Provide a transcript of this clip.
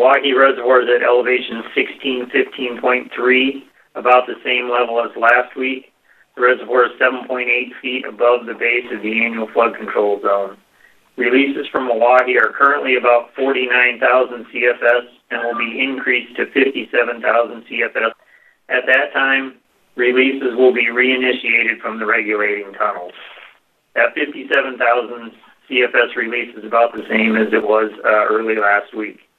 Milwaukee Reservoir is at elevation 1615.3, about the same level as last week. The reservoir is 7.8 feet above the base of the annual flood control zone. Releases from Milwaukee are currently about 49,000 CFS and will be increased to 57,000 CFS. At that time, releases will be reinitiated from the regulating tunnels. That 57,000 CFS release is about the same as it was early last week.